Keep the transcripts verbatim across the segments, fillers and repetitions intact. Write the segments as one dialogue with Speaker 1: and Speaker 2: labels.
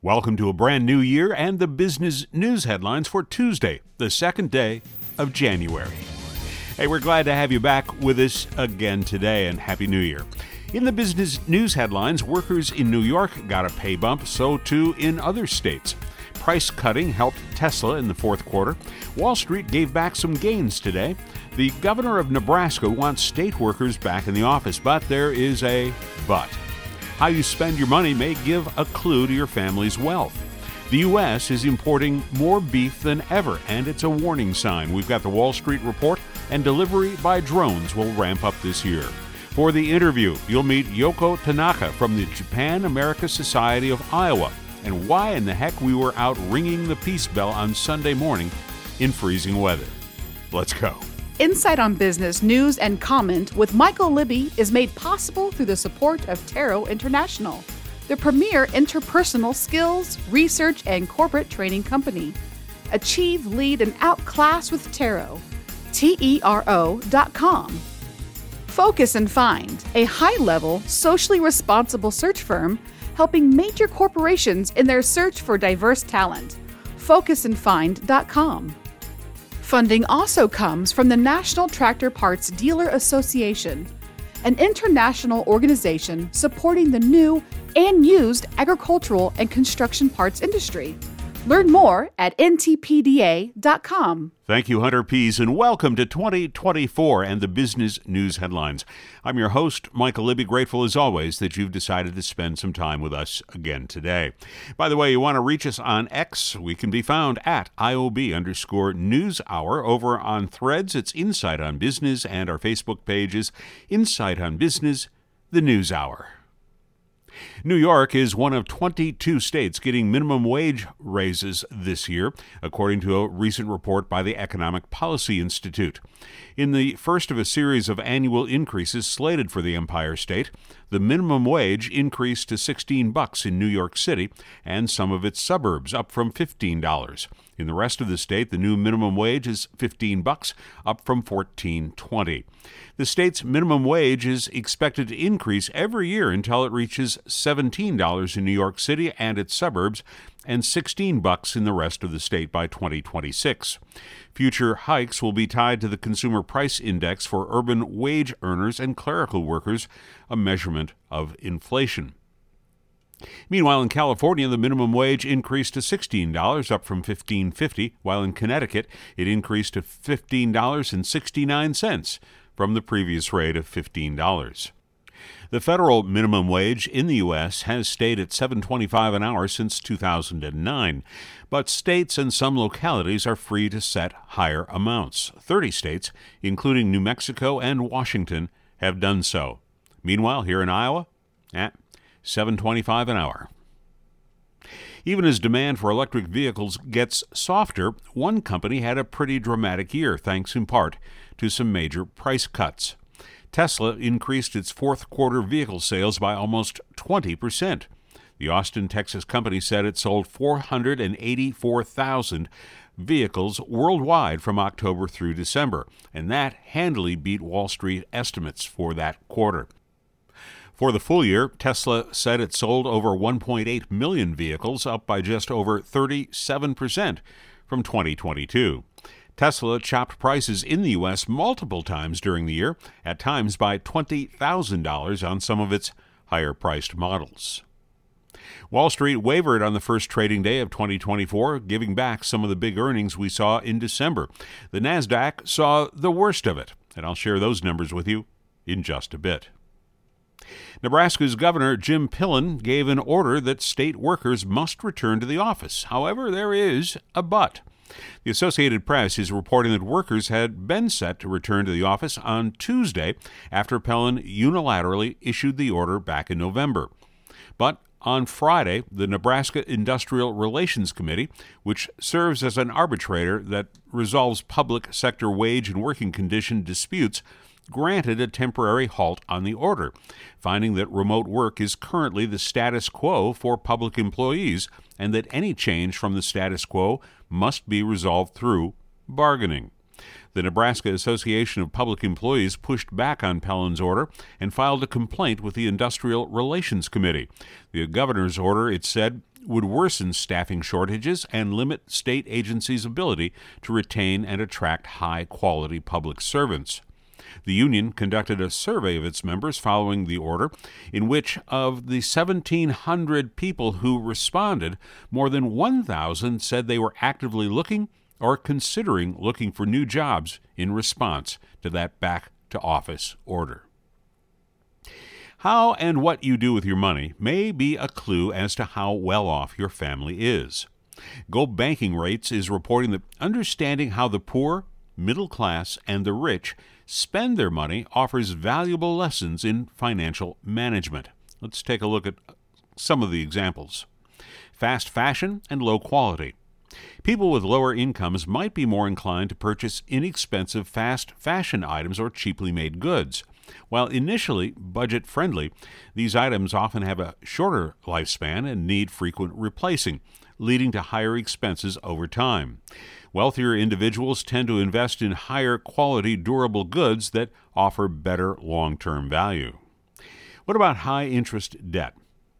Speaker 1: Welcome to a brand new year and the business news headlines for Tuesday, the second day of January. Hey, we're glad to have you back with us again today, and Happy New Year. In the business news headlines, workers in New York got a pay bump, so too in other states. Price cutting helped Tesla in the fourth quarter. Wall Street gave back some gains today. The governor of Nebraska wants state workers back in the office, but there is a but. How you spend your money may give a clue to your family's wealth. The U S is importing more beef than ever, and it's a warning sign. We've got the Wall Street Report, and delivery by drones will ramp up this year. For the interview, you'll meet Yoko Tanaka from the Japan America Society of Iowa, and why in the heck we were out ringing the peace bell on Sunday morning in freezing weather. Let's go.
Speaker 2: Insight on Business News and Comment with Michael Libby is made possible through the support of Taro International, the premier interpersonal skills, research, and corporate training company. Achieve, lead, and outclass with Taro. T E R O dot com. Focus and Find, a high-level, socially responsible search firm helping major corporations in their search for diverse talent. focus and find dot com. Funding also comes from the National Tractor Parts Dealer Association, an international organization supporting the new and used agricultural and construction parts industry. Learn more at N T P D A dot com.
Speaker 1: Thank you, Hunter Pease, and welcome to twenty twenty-four and the business news headlines. I'm your host, Michael Libby, grateful as always that you've decided to spend some time with us again today. By the way, you want to reach us on X, we can be found at I O B underscore News Hour. Over on Threads, it's Insight on Business, and our Facebook page is Insight on Business, the News Hour. New York is one of twenty-two states getting minimum wage raises this year, according to a recent report by the Economic Policy Institute. In the first of a series of annual increases slated for the Empire State, the minimum wage increased to sixteen bucks in New York City and some of its suburbs, up from fifteen dollars. In the rest of the state, the new minimum wage is fifteen bucks, up from fourteen twenty. The state's minimum wage is expected to increase every year until it reaches seventeen dollars in New York City and its suburbs, and sixteen bucks in the rest of the state by twenty twenty-six. Future hikes will be tied to the Consumer Price Index for urban wage earners and clerical workers, a measurement of inflation. Meanwhile, in California, the minimum wage increased to sixteen dollars, up from fifteen fifty, while in Connecticut, it increased to fifteen dollars and sixty-nine cents from the previous rate of fifteen dollars. The federal minimum wage in the U S has stayed at seven dollars and twenty-five cents an hour since two thousand nine, but states and some localities are free to set higher amounts. thirty states, including New Mexico and Washington, have done so. Meanwhile, here in Iowa, eh, seven dollars and twenty-five cents an hour. Even as demand for electric vehicles gets softer, one company had a pretty dramatic year, thanks in part to some major price cuts. Tesla increased its fourth quarter vehicle sales by almost twenty percent. The Austin, Texas company said it sold four hundred eighty-four thousand vehicles worldwide from October through December, and that handily beat Wall Street estimates for that quarter. For the full year, Tesla said it sold over one point eight million vehicles, up by just over thirty-seven percent from twenty twenty-two. Tesla chopped prices in the U S multiple times during the year, at times by twenty thousand dollars on some of its higher-priced models. Wall Street wavered on the first trading day of twenty twenty-four, giving back some of the big earnings we saw in December. The Nasdaq saw the worst of it, and I'll share those numbers with you in just a bit. Nebraska's Governor Jim Pillen gave an order that state workers must return to the office. However, there is a but. The Associated Press is reporting that workers had been set to return to the office on Tuesday after Pillen unilaterally issued the order back in November. But on Friday, the Nebraska Industrial Relations Committee, which serves as an arbitrator that resolves public sector wage and working condition disputes, granted a temporary halt on the order, finding that remote work is currently the status quo for public employees and that any change from the status quo must be resolved through bargaining. The Nebraska Association of Public Employees pushed back on Pillen's order and filed a complaint with the Industrial Relations Committee. The governor's order, it said, would worsen staffing shortages and limit state agencies' ability to retain and attract high-quality public servants. The union conducted a survey of its members following the order, in which of the seventeen hundred people who responded, more than one thousand said they were actively looking or considering looking for new jobs in response to that back-to-office order. How and what you do with your money may be a clue as to how well off your family is. Go Banking Rates is reporting that understanding how the poor, middle class, and the rich spend their money offers valuable lessons in financial management. Let's take a look at some of the examples. Fast fashion and low quality. People with lower incomes might be more inclined to purchase inexpensive fast fashion items or cheaply made goods. While initially budget-friendly, these items often have a shorter lifespan and need frequent replacing, leading to higher expenses over time. Wealthier individuals tend to invest in higher quality durable goods that offer better long-term value. What about high-interest debt?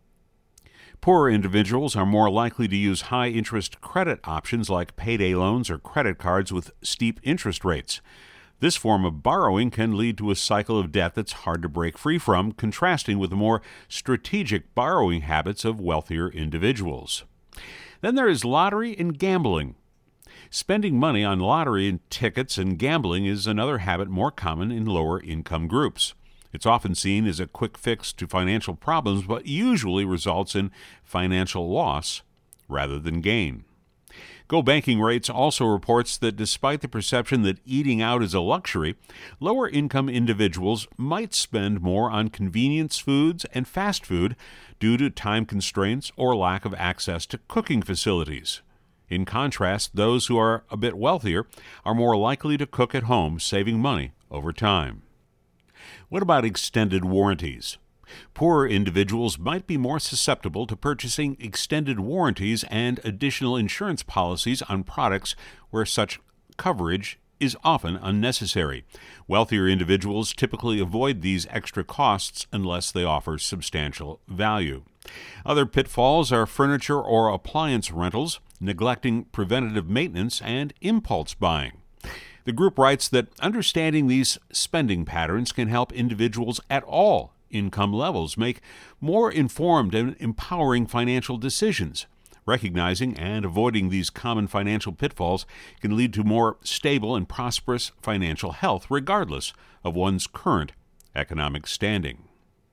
Speaker 1: Poorer individuals are more likely to use high-interest credit options like payday loans or credit cards with steep interest rates. This form of borrowing can lead to a cycle of debt that's hard to break free from, contrasting with the more strategic borrowing habits of wealthier individuals. Then there is lottery and gambling. Spending money on lottery and tickets and gambling is another habit more common in lower income groups. It's often seen as a quick fix to financial problems, but usually results in financial loss rather than gain. Go Banking Rates also reports that despite the perception that eating out is a luxury, lower-income individuals might spend more on convenience foods and fast food due to time constraints or lack of access to cooking facilities. In contrast, those who are a bit wealthier are more likely to cook at home, saving money over time. What about extended warranties? Poorer individuals might be more susceptible to purchasing extended warranties and additional insurance policies on products where such coverage is often unnecessary. Wealthier individuals typically avoid these extra costs unless they offer substantial value. Other pitfalls are furniture or appliance rentals, neglecting preventative maintenance, and impulse buying. The group writes that understanding these spending patterns can help individuals at all income levels make more informed and empowering financial decisions. Recognizing and avoiding these common financial pitfalls can lead to more stable and prosperous financial health, regardless of one's current economic standing.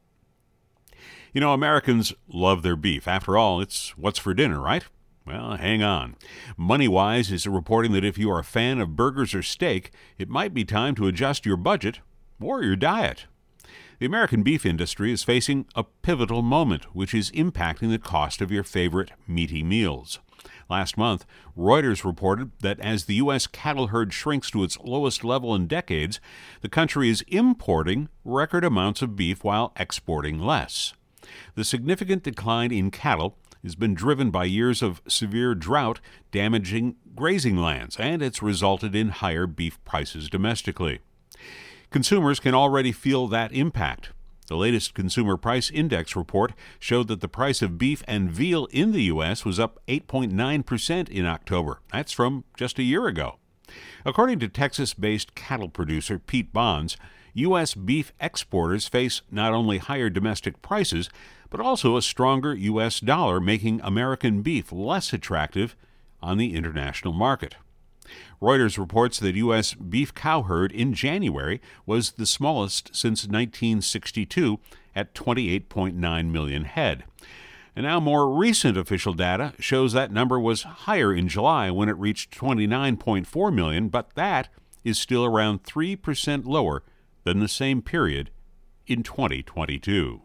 Speaker 1: You know, Americans love their beef. After all, it's what's for dinner, right? Well, hang on. MoneyWise is reporting that if you are a fan of burgers or steak, it might be time to adjust your budget or your diet. The American beef industry is facing a pivotal moment, which is impacting the cost of your favorite meaty meals. Last month, Reuters reported that as the U S cattle herd shrinks to its lowest level in decades, the country is importing record amounts of beef while exporting less. The significant decline in cattle has been driven by years of severe drought damaging grazing lands, and it's resulted in higher beef prices domestically. Consumers can already feel that impact. The latest Consumer Price Index report showed that the price of beef and veal in the U S was up eight point nine percent in October. That's from just a year ago. According to Texas-based cattle producer Pete Bonds, U S beef exporters face not only higher domestic prices, but also a stronger U S dollar, making American beef less attractive on the international market. Reuters reports that U S beef cow herd in January was the smallest since nineteen sixty-two at twenty-eight point nine million head. And now more recent official data shows that number was higher in July when it reached twenty-nine point four million, but that is still around three percent lower than the same period in twenty twenty-two.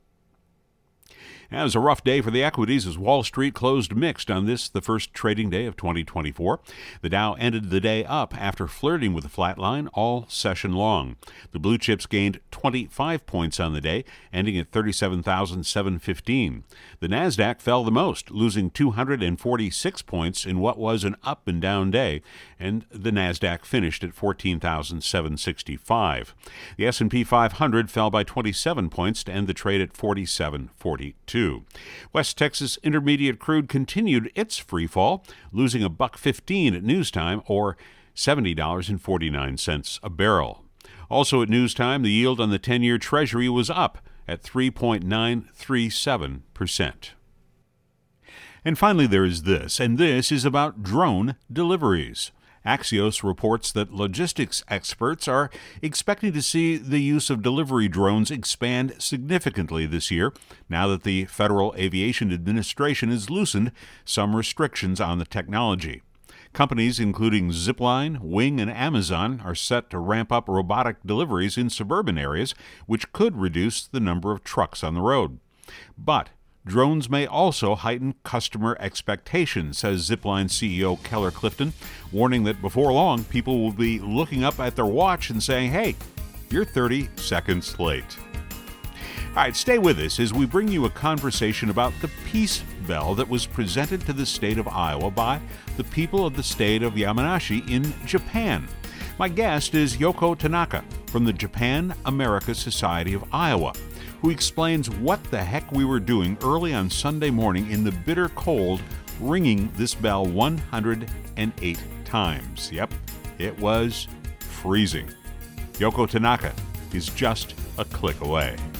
Speaker 1: It was a rough day for the equities as Wall Street closed mixed on this, the first trading day of twenty twenty-four. The Dow ended the day up after flirting with a flat line all session long. The blue chips gained twenty-five points on the day, ending at thirty-seven thousand seven hundred fifteen. The Nasdaq fell the most, losing two hundred forty-six points in what was an up and down day, and the Nasdaq finished at fourteen thousand seven hundred sixty-five. The S and P five hundred fell by twenty-seven points to end the trade at forty-seven forty-two. two. West Texas Intermediate crude continued its free fall, losing a buck fifteen at noontime, or seventy dollars and forty-nine cents a barrel. Also at noontime, the yield on the ten-year Treasury was up at three point nine three seven percent. And finally, there is this, and this is about drone deliveries. Axios reports that logistics experts are expecting to see the use of delivery drones expand significantly this year, now that the Federal Aviation Administration has loosened some restrictions on the technology. Companies including Zipline, Wing, and Amazon are set to ramp up robotic deliveries in suburban areas, which could reduce the number of trucks on the road. But drones may also heighten customer expectations, says Zipline C E O Keller Clifton, warning that before long, people will be looking up at their watch and saying, hey, you're thirty seconds late. All right, stay with us as we bring you a conversation about the Peace Bell that was presented to the state of Iowa by the people of the state of Yamanashi in Japan. My guest is Yoko Tanaka from the Japan America Society of Iowa, who explains what the heck we were doing early on Sunday morning in the bitter cold, ringing this bell one hundred eight times. Yep, it was freezing. Yoko Tanaka is just a click away.